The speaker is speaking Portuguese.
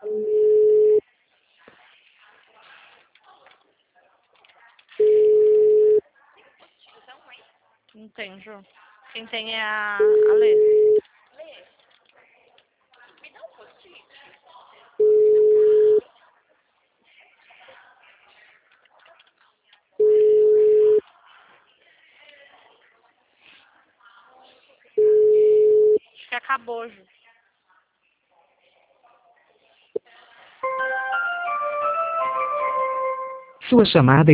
Não tem, Ju. Quem tem é a Lê. Acho que acabou, Ju. Sua chamada